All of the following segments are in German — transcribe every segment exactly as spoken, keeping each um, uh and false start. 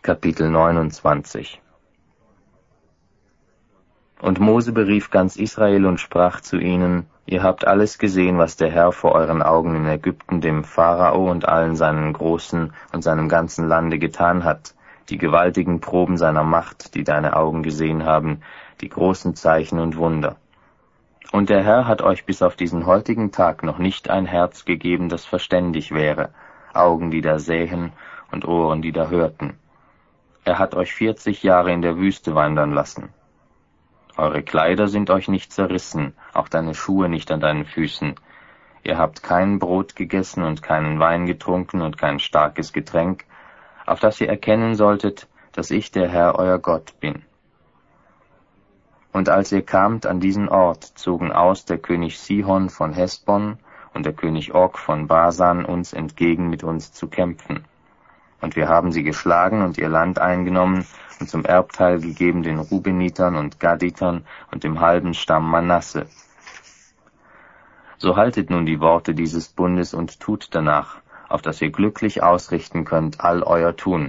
Kapitel neunundzwanzig. Und Mose berief ganz Israel und sprach zu ihnen: Ihr habt alles gesehen, was der Herr vor euren Augen in Ägypten dem Pharao und allen seinen Großen und seinem ganzen Lande getan hat, die gewaltigen Proben seiner Macht, die deine Augen gesehen haben, die großen Zeichen und Wunder. Und der Herr hat euch bis auf diesen heutigen Tag noch nicht ein Herz gegeben, das verständig wäre, Augen, die da sähen und Ohren, die da hörten. Er hat euch vierzig Jahre in der Wüste wandern lassen. Eure Kleider sind euch nicht zerrissen, auch deine Schuhe nicht an deinen Füßen. Ihr habt kein Brot gegessen und keinen Wein getrunken und kein starkes Getränk, auf das ihr erkennen solltet, dass ich der Herr euer Gott bin. Und als ihr kamt an diesen Ort, zogen aus der König Sihon von Hesbon und der König Og von Basan uns entgegen, mit uns zu kämpfen. Und wir haben sie geschlagen und ihr Land eingenommen und zum Erbteil gegeben den Rubenitern und Gaditern und dem halben Stamm Manasse. So haltet nun die Worte dieses Bundes und tut danach, auf dass ihr glücklich ausrichten könnt all euer Tun.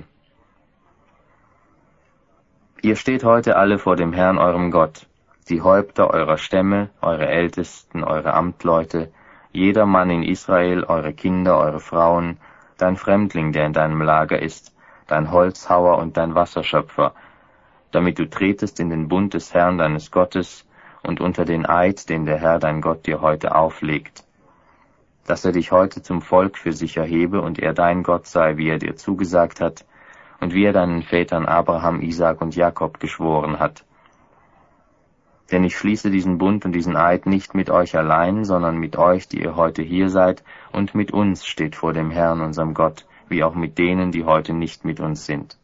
Ihr steht heute alle vor dem Herrn eurem Gott, die Häupter eurer Stämme, eure Ältesten, eure Amtleute, jeder Mann in Israel, eure Kinder, eure Frauen, dein Fremdling, der in deinem Lager ist, dein Holzhauer und dein Wasserschöpfer, damit du tretest in den Bund des Herrn deines Gottes und unter den Eid, den der Herr dein Gott dir heute auflegt, dass er dich heute zum Volk für sich erhebe und er dein Gott sei, wie er dir zugesagt hat und wie er deinen Vätern Abraham, Isaak und Jakob geschworen hat. Denn ich schließe diesen Bund und diesen Eid nicht mit euch allein, sondern mit euch, die ihr heute hier seid, und mit uns steht vor dem Herrn, unserem Gott, wie auch mit denen, die heute nicht mit uns sind.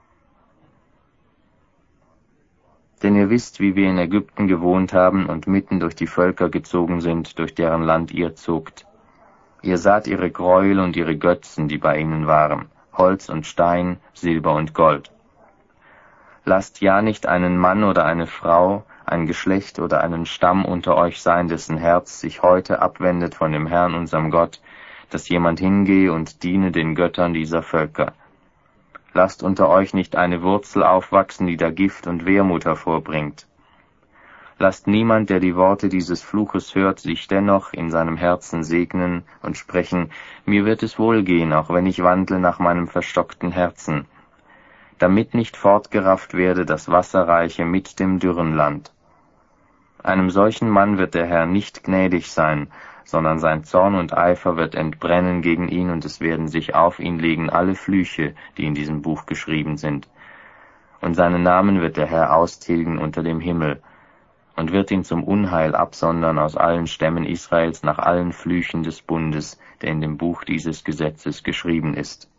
Denn ihr wisst, wie wir in Ägypten gewohnt haben und mitten durch die Völker gezogen sind, durch deren Land ihr zogt. Ihr saht ihre Gräuel und ihre Götzen, die bei ihnen waren, Holz und Stein, Silber und Gold. Lasst ja nicht einen Mann oder eine Frau, ein Geschlecht oder einen Stamm unter euch sein, dessen Herz sich heute abwendet von dem Herrn, unserem Gott, dass jemand hingehe und diene den Göttern dieser Völker. Lasst unter euch nicht eine Wurzel aufwachsen, die da Gift und Wermut hervorbringt. Lasst niemand, der die Worte dieses Fluches hört, sich dennoch in seinem Herzen segnen und sprechen: Mir wird es wohlgehen, auch wenn ich wandle nach meinem verstockten Herzen, damit nicht fortgerafft werde das Wasserreiche mit dem dürren Land. Einem solchen Mann wird der Herr nicht gnädig sein, sondern sein Zorn und Eifer wird entbrennen gegen ihn, und es werden sich auf ihn legen alle Flüche, die in diesem Buch geschrieben sind. Und seinen Namen wird der Herr austilgen unter dem Himmel, und wird ihn zum Unheil absondern aus allen Stämmen Israels nach allen Flüchen des Bundes, der in dem Buch dieses Gesetzes geschrieben ist.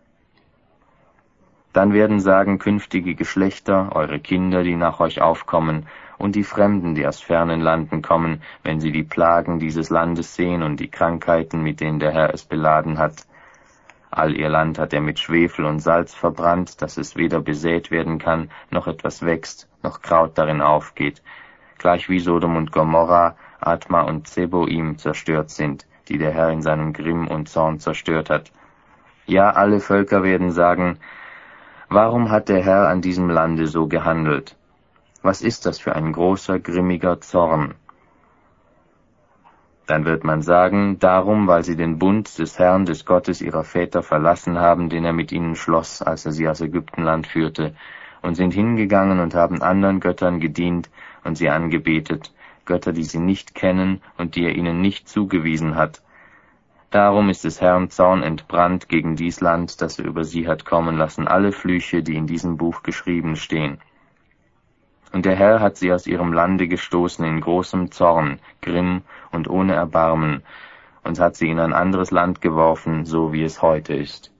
Dann werden sagen künftige Geschlechter, eure Kinder, die nach euch aufkommen, und die Fremden, die aus fernen Landen kommen, wenn sie die Plagen dieses Landes sehen und die Krankheiten, mit denen der Herr es beladen hat. All ihr Land hat er mit Schwefel und Salz verbrannt, dass es weder besät werden kann, noch etwas wächst, noch Kraut darin aufgeht, gleich wie Sodom und Gomorra, Adma und Zeboim zerstört sind, die der Herr in seinem Grimm und Zorn zerstört hat. Ja, alle Völker werden sagen: Warum hat der Herr an diesem Lande so gehandelt? Was ist das für ein großer, grimmiger Zorn? Dann wird man sagen: Darum, weil sie den Bund des Herrn, des Gottes ihrer Väter verlassen haben, den er mit ihnen schloss, als er sie aus Ägyptenland führte, und sind hingegangen und haben anderen Göttern gedient und sie angebetet, Götter, die sie nicht kennen und die er ihnen nicht zugewiesen hat. Darum ist des Herrn Zorn entbrannt gegen dies Land, das er über sie hat kommen lassen, alle Flüche, die in diesem Buch geschrieben stehen. Und der Herr hat sie aus ihrem Lande gestoßen in großem Zorn, Grimm und ohne Erbarmen, und hat sie in ein anderes Land geworfen, so wie es heute ist.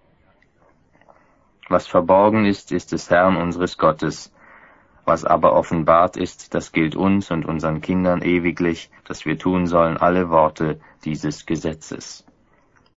Was verborgen ist, ist des Herrn unseres Gottes. Was aber offenbart ist, das gilt uns und unseren Kindern ewiglich, dass wir tun sollen alle Worte dieses Gesetzes.